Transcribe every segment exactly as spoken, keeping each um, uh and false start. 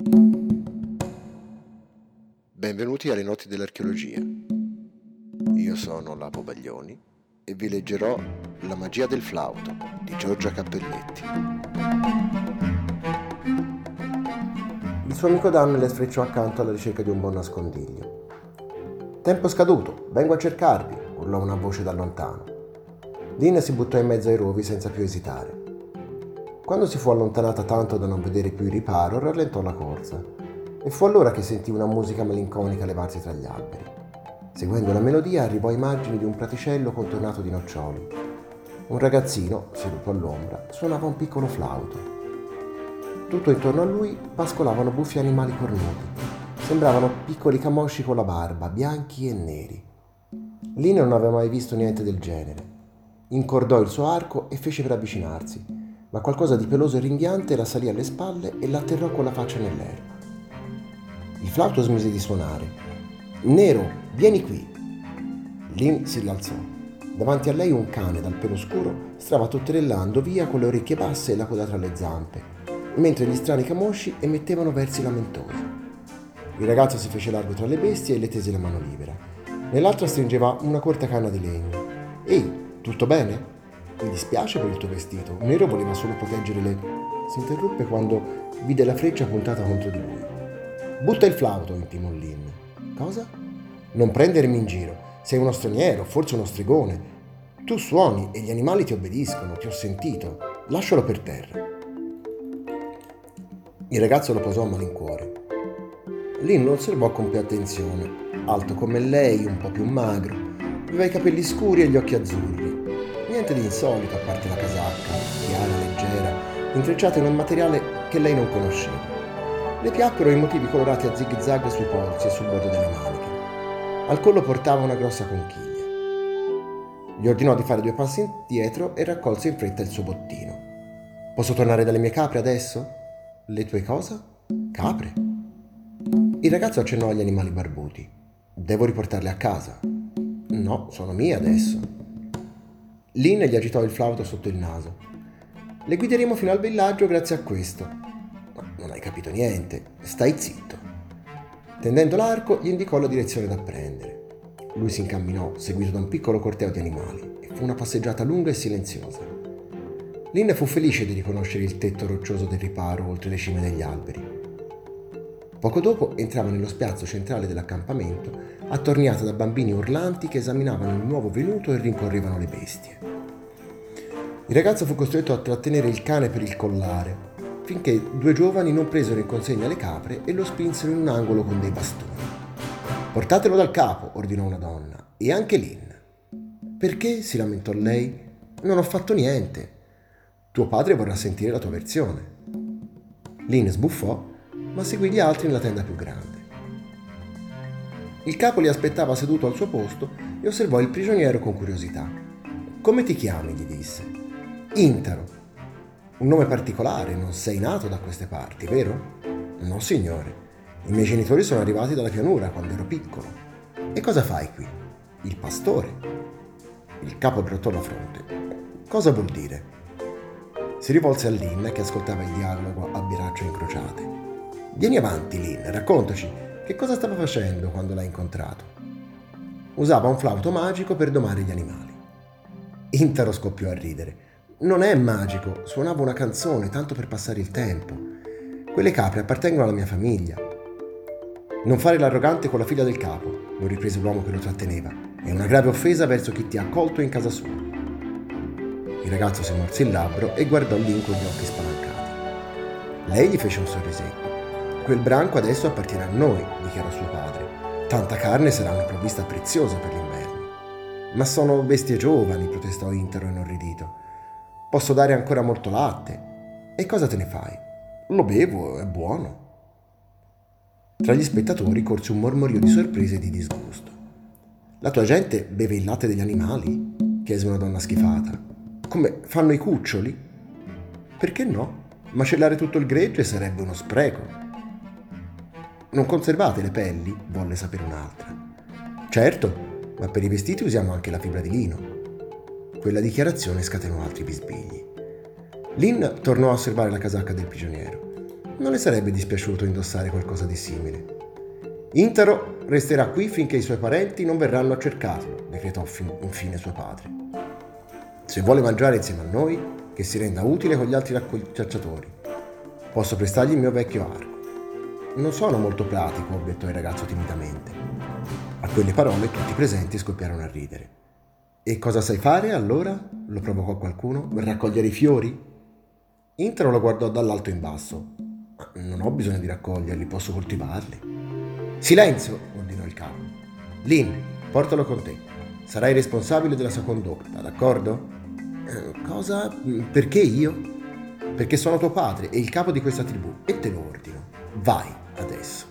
Benvenuti alle Notti dell'Archeologia. Io sono Lapo Baglioni e vi leggerò La magia del flauto di Giorgia Cappelletti. Il suo amico Dan le sfrecciò accanto alla ricerca di un buon nascondiglio. «Tempo scaduto, vengo a cercarvi», urlò una voce da lontano. Lynn si buttò in mezzo ai rovi senza più esitare. Quando si fu allontanata tanto da non vedere più il riparo, rallentò la corsa e fu allora che sentì una musica malinconica levarsi tra gli alberi. Seguendo la melodia arrivò ai margini di un praticello contornato di noccioli. Un ragazzino, seduto all'ombra, suonava un piccolo flauto. Tutto intorno a lui pascolavano buffi animali cornuti. Sembravano piccoli camosci con la barba, bianchi e neri. Lynn non aveva mai visto niente del genere. Incordò il suo arco e fece per avvicinarsi, ma qualcosa di peloso e ringhiante la salì alle spalle e l'atterrò con la faccia nell'erba. Il flauto smise di suonare. «Nero, vieni qui!» Lynn si rialzò. Davanti a lei un cane dal pelo scuro stava totterellando via con le orecchie basse e la coda tra le zampe, mentre gli strani camosci emettevano versi lamentosi. Il ragazzo si fece largo tra le bestie e le tese la mano libera. Nell'altra stringeva una corta canna di legno. «Ehi, tutto bene? Mi dispiace per il tuo vestito. Nero voleva solo proteggere le...» Si interruppe quando vide la freccia puntata contro di lui. «Butta il flauto», intimò Lynn. «Cosa?» «Non prendermi in giro. Sei uno straniero, forse uno stregone. Tu suoni e gli animali ti obbediscono, ti ho sentito. Lascialo per terra». Il ragazzo lo posò a malincuore. Lynn lo osservò con più attenzione. Alto come lei, un po' più magro, aveva i capelli scuri e gli occhi azzurri. Niente di insolito, a parte la casacca, chiara, leggera, intrecciata in un materiale che lei non conosceva. Le piacquero i motivi colorati a zig-zag sui polsi e sul bordo delle maniche. Al collo portava una grossa conchiglia. Gli ordinò di fare due passi indietro e raccolse in fretta il suo bottino. «Posso tornare dalle mie capre adesso?» «Le tue cosa?» «Capre?» Il ragazzo accennò agli animali barbuti. «Devo riportarle a casa?» «No, sono mie adesso». Lynn gli agitò il flauto sotto il naso. «Le guideremo fino al villaggio grazie a questo». «Ma non hai capito niente. Stai zitto». Tendendo l'arco, gli indicò la direzione da prendere. Lui si incamminò, seguito da un piccolo corteo di animali, e fu una passeggiata lunga e silenziosa. Lynn fu felice di riconoscere il tetto roccioso del riparo oltre le cime degli alberi. Poco dopo entrava nello spiazzo centrale dell'accampamento, attorniata da bambini urlanti che esaminavano il nuovo venuto e rincorrevano le bestie. Il ragazzo fu costretto a trattenere il cane per il collare, finché due giovani non presero in consegna le capre e lo spinsero in un angolo con dei bastoni. «Portatelo dal capo», ordinò una donna, «e anche Lynn». «Perché?» si lamentò lei. «Non ho fatto niente. Tuo padre vorrà sentire la tua versione». Lynn sbuffò, ma seguì gli altri nella tenda più grande. Il capo li aspettava seduto al suo posto e osservò il prigioniero con curiosità. «Come ti chiami?» gli disse. «Intaro». «Un nome particolare, non sei nato da queste parti, vero?» «No, signore. I miei genitori sono arrivati dalla pianura quando ero piccolo». «E cosa fai qui?» «Il pastore». Il capo aggrottò la fronte. «Cosa vuol dire?» Si rivolse a Lynn che ascoltava il dialogo a braccia incrociate. «Vieni avanti, Lynn, raccontaci, che cosa stava facendo quando l'hai incontrato?» «Usava un flauto magico per domare gli animali». Intaro scoppiò a ridere. «Non è magico, suonavo una canzone, tanto per passare il tempo. Quelle capre appartengono alla mia famiglia». «Non fare l'arrogante con la figlia del capo», lo riprese l'uomo che lo tratteneva. «È una grave offesa verso chi ti ha accolto in casa sua». Il ragazzo si morse il labbro e guardò Lynn con gli occhi spalancati. Lei gli fece un sorrisetto. «Quel branco adesso appartiene a noi», dichiarò suo padre. «Tanta carne sarà una provvista preziosa per l'inverno». «Ma sono bestie giovani», protestò Intaro inorridito. «Posso dare ancora molto latte». «E cosa te ne fai?» «Lo bevo, è buono». Tra gli spettatori corse un mormorio di sorpresa e di disgusto. «La tua gente beve il latte degli animali?» chiese una donna schifata. «Come fanno i cuccioli?» «Perché no? Macellare tutto il gregge sarebbe uno spreco». «Non conservate le pelli?» volle sapere un'altra. «Certo, ma per i vestiti usiamo anche la fibra di lino». Quella dichiarazione scatenò altri bisbigli. Lynn tornò a osservare la casacca del prigioniero. non le sarebbe dispiaciuto indossare qualcosa di simile. Intero resterà qui finché i suoi parenti non verranno a cercarlo, decretò infine suo padre. Se vuole mangiare insieme a noi, che si renda utile con gli altri cacciatori. Posso prestargli il mio vecchio arco. Non sono molto pratico, obiettò il ragazzo timidamente. A quelle parole tutti i presenti scoppiarono a ridere. E cosa sai fare allora? Lo provocò qualcuno. Raccogliere i fiori? Intero lo guardò dall'alto in basso. Non ho bisogno di raccoglierli, posso coltivarli. Silenzio, ordinò il capo. Lin, portalo con te. Sarai responsabile della sua condotta, d'accordo? Eh, cosa? Perché io? Perché sono tuo padre e il capo di questa tribù e te lo ordino. Vai adesso.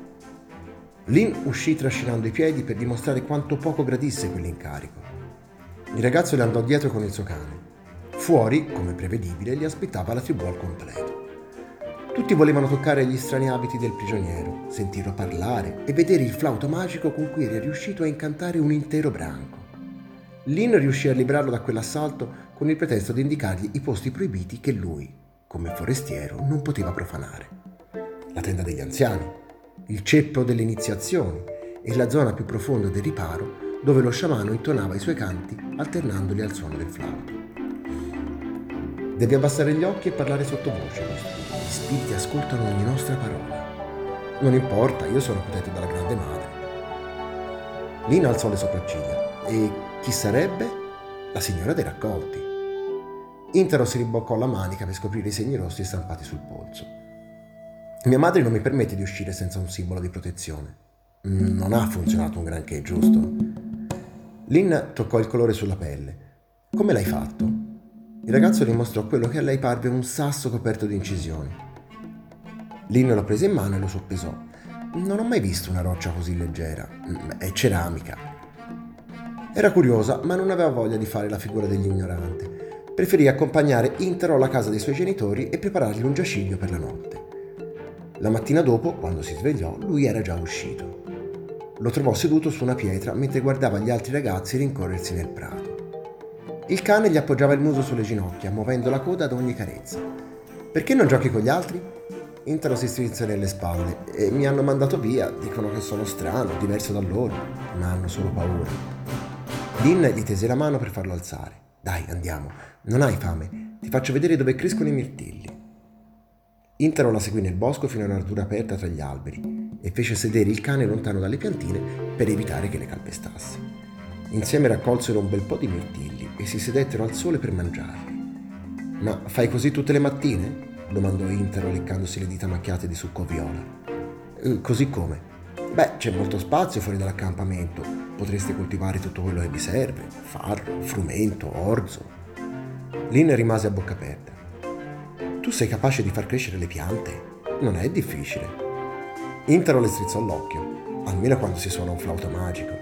Lin uscì trascinando i piedi per dimostrare quanto poco gradisse quell'incarico. Il ragazzo le andò dietro con il suo cane. Fuori, come prevedibile, li aspettava la tribù al completo. Tutti volevano toccare gli strani abiti del prigioniero, sentirlo parlare e vedere il flauto magico con cui era riuscito a incantare un intero branco. Lin riuscì a liberarlo da quell'assalto con il pretesto di indicargli i posti proibiti che lui, come forestiero, non poteva profanare. La tenda degli anziani, il ceppo delle iniziazioni e la zona più profonda del riparo dove lo sciamano intonava i suoi canti alternandoli al suono del flauto. Devi abbassare gli occhi e parlare sottovoce, gli spiriti ascoltano ogni nostra parola. Non importa, io sono protetto dalla grande madre. Lin alzò le sopracciglia. E chi sarebbe? La signora dei raccolti. Intero si riboccò la manica per scoprire i segni rossi stampati sul polso. Mia madre non mi permette di uscire senza un simbolo di protezione. Non ha funzionato un granché, giusto? Lin toccò il colore sulla pelle. Come l'hai fatto? Il ragazzo le mostrò quello che a lei parve un sasso coperto di incisioni. Lin lo prese in mano e lo soppesò. Non ho mai visto una roccia così leggera. È ceramica. Era curiosa, ma non aveva voglia di fare la figura dell'ignorante. Preferì accompagnare Intero alla casa dei suoi genitori e preparargli un giaciglio per la notte. La mattina dopo, quando si svegliò, lui era già uscito. Lo trovò seduto su una pietra mentre guardava gli altri ragazzi rincorrersi nel prato. Il cane gli appoggiava il muso sulle ginocchia, muovendo la coda ad ogni carezza. Perché non giochi con gli altri? Intero si strinse nelle spalle. E mi hanno mandato via, dicono che sono strano, diverso da loro, ma hanno solo paura. Lin gli tese la mano per farlo alzare. Dai, andiamo, non hai fame, ti faccio vedere dove crescono i mirtilli. Intero la seguì nel bosco fino a una radura aperta tra gli alberi e fece sedere il cane lontano dalle piantine per evitare che le calpestasse. Insieme raccolsero un bel po' di mirtilli e si sedettero al sole per mangiarli. Ma fai così tutte le mattine? Domandò Intero leccandosi le dita macchiate di succo viola. Eh, così come? Beh, c'è molto spazio fuori dall'accampamento. Potreste coltivare tutto quello che vi serve. Farro, frumento, orzo. Lin rimase a bocca aperta. Tu sei capace di far crescere le piante? Non è difficile. Intero le strizzò l'occhio, almeno quando si suona un flauto magico.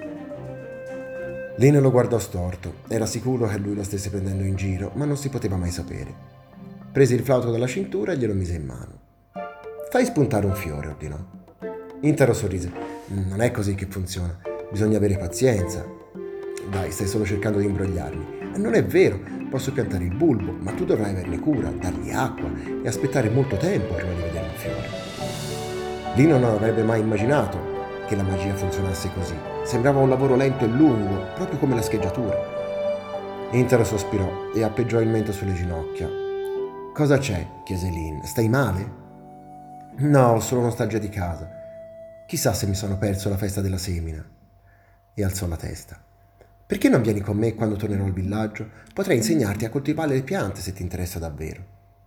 Lin lo guardò storto, era sicuro che lui lo stesse prendendo in giro, ma non si poteva mai sapere. Prese il flauto dalla cintura e glielo mise in mano. Fai spuntare un fiore, ordinò. Intero sorrise. Non è così che funziona, bisogna avere pazienza. Dai, stai solo cercando di imbrogliarmi. Non è vero, posso piantare il bulbo, ma tu dovrai averne cura, dargli acqua e aspettare molto tempo prima di vedere un fiore. Lin non avrebbe mai immaginato che la magia funzionasse così. Sembrava un lavoro lento e lungo, proprio come la scheggiatura. Intero sospirò e appoggiò il mento sulle ginocchia. Cosa c'è? Chiese Lin. Stai male? No, ho solo nostalgia di casa. Chissà se mi sono perso la festa della semina. E alzò la testa. Perché non vieni con me quando tornerò al villaggio? Potrei insegnarti a coltivare le piante se ti interessa davvero.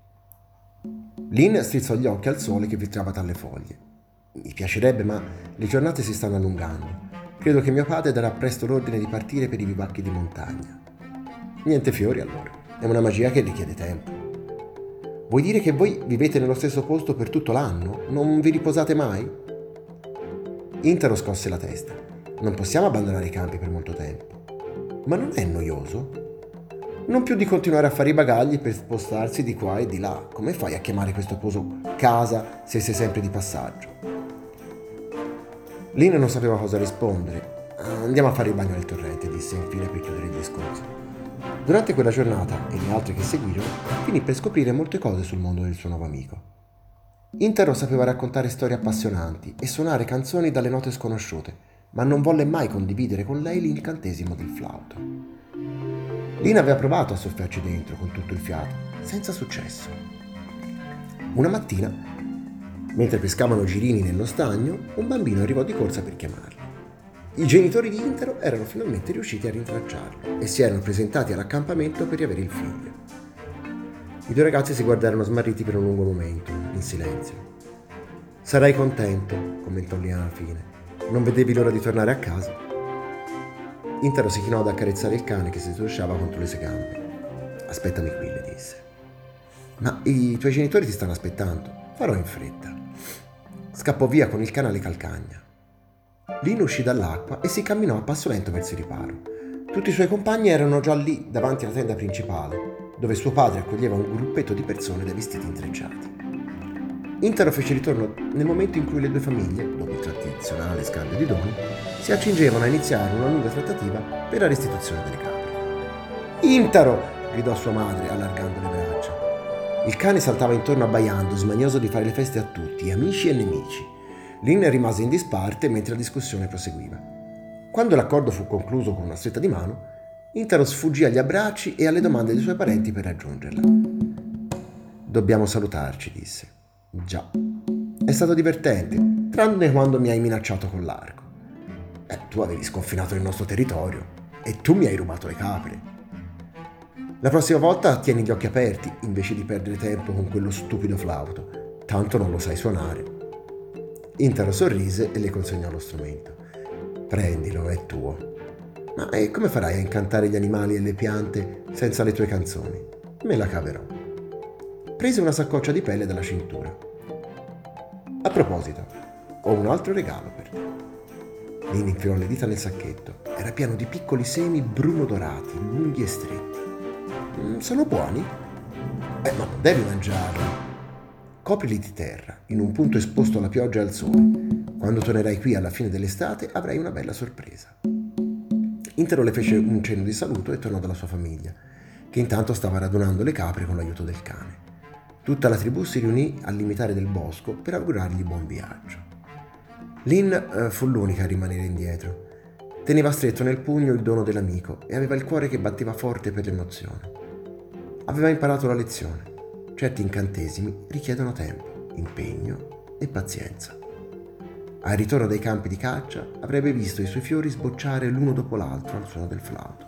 Lin strizzò gli occhi al sole che filtrava tra le foglie. Mi piacerebbe, ma le giornate si stanno allungando. Credo che mio padre darà presto l'ordine di partire per i vivacchi di montagna. Niente fiori allora. È una magia che richiede tempo. Vuoi dire che voi vivete nello stesso posto per tutto l'anno? Non vi riposate mai? Intero scosse la testa. Non possiamo abbandonare i campi per molto tempo. Ma non è noioso? Non più di continuare a fare i bagagli per spostarsi di qua e di là. Come fai a chiamare questo posto casa se sei sempre di passaggio? Lin non sapeva cosa rispondere. Andiamo a fare il bagno nel torrente, disse infine per chiudere il discorso. Durante quella giornata e le altre che seguirono, finì per scoprire molte cose sul mondo del suo nuovo amico. Intero sapeva raccontare storie appassionanti e suonare canzoni dalle note sconosciute, ma non volle mai condividere con lei l'incantesimo del flauto. Lina aveva provato a soffiarci dentro con tutto il fiato, senza successo. Una mattina, mentre pescavano girini nello stagno, un bambino arrivò di corsa per chiamarlo. I genitori di Intero erano finalmente riusciti a rintracciarlo e si erano presentati all'accampamento per riavere il figlio. I due ragazzi si guardarono smarriti per un lungo momento, in silenzio. «Sarai contento», commentò Lina alla fine. «Non vedevi l'ora di tornare a casa?» Intero si chinò ad accarezzare il cane che si strusciava contro le sue gambe. «Aspettami qui», le disse. «Ma i tuoi genitori ti stanno aspettando. Farò in fretta». Scappò via con il cane alle calcagna. Lina uscì dall'acqua e si camminò a passo lento verso il riparo. Tutti i suoi compagni erano già lì, davanti alla tenda principale, dove suo padre accoglieva un gruppetto di persone dai vestiti intrecciati. Intero fece ritorno nel momento in cui le due famiglie, dopo il tradizionale scambio di doni, si accingevano a iniziare una lunga trattativa per la restituzione delle capre. «Intero!» gridò sua madre, allargando le braccia. Il cane saltava intorno abbaiando, smanioso di fare le feste a tutti, amici e nemici. Lin rimase in disparte mentre la discussione proseguiva. Quando l'accordo fu concluso con una stretta di mano, Intero sfuggì agli abbracci e alle domande dei suoi parenti per raggiungerla. «Dobbiamo salutarci», disse. «Già. È stato divertente, tranne quando mi hai minacciato con l'arco. Eh, tu avevi sconfinato il nostro territorio e tu mi hai rubato le capre. La prossima volta tieni gli occhi aperti invece di perdere tempo con quello stupido flauto, tanto non lo sai suonare». Intero sorrise e le consegnò lo strumento. «Prendilo, è tuo. Ma e come farai a incantare gli animali e le piante senza le tue canzoni? Me la caverò». Prese una saccoccia di pelle dalla cintura. «A proposito, ho un altro regalo per te». Lina infilò le dita nel sacchetto. Era pieno di piccoli semi bruno dorati, lunghi e stretti. Mm, «Sono buoni?» «Eh, ma non devi mangiarli. Coprili di terra, in un punto esposto alla pioggia e al sole. Quando tornerai qui alla fine dell'estate avrai una bella sorpresa». Intero le fece un cenno di saluto e tornò dalla sua famiglia, che intanto stava radunando le capre con l'aiuto del cane. Tutta la tribù si riunì al limitare del bosco per augurargli buon viaggio. Lin eh, fu l'unica a rimanere indietro. Teneva stretto nel pugno il dono dell'amico e aveva il cuore che batteva forte per l'emozione. Aveva imparato la lezione. Certi incantesimi richiedono tempo, impegno e pazienza. Al ritorno dai campi di caccia avrebbe visto i suoi fiori sbocciare l'uno dopo l'altro al suono del flauto.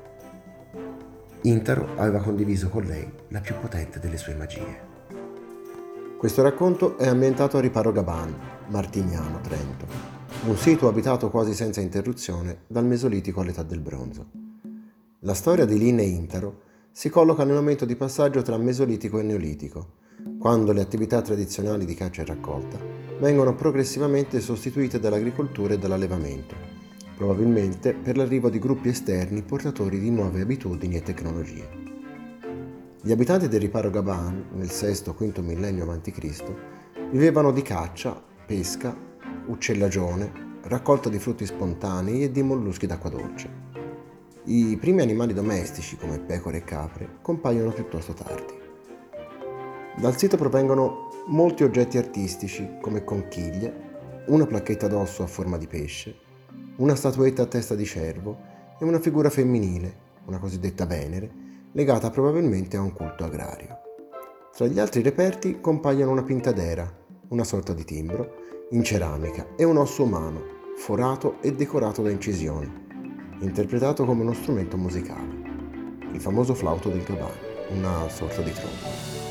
Intero aveva condiviso con lei la più potente delle sue magie. Questo racconto è ambientato a Riparo Gaban, Martignano, Trento, un sito abitato quasi senza interruzione dal Mesolitico all'età del Bronzo. La storia di Lin e Intero si colloca nel momento di passaggio tra Mesolitico e Neolitico, quando le attività tradizionali di caccia e raccolta vengono progressivamente sostituite dall'agricoltura e dall'allevamento, probabilmente per l'arrivo di gruppi esterni portatori di nuove abitudini e tecnologie. Gli abitanti del Riparo Gaban, nel sesto quinto millennio avanti Cristo, vivevano di caccia, pesca, uccellagione, raccolta di frutti spontanei e di molluschi d'acqua dolce. I primi animali domestici, come pecore e capre, compaiono piuttosto tardi. Dal sito provengono molti oggetti artistici, come conchiglie, una placchetta d'osso a forma di pesce, una statuetta a testa di cervo e una figura femminile, una cosiddetta Venere, legata probabilmente a un culto agrario. Tra gli altri reperti compaiono una pintadera, una sorta di timbro, in ceramica e un osso umano, forato e decorato da incisioni, interpretato come uno strumento musicale, il famoso flauto del Gaban, una sorta di tromba.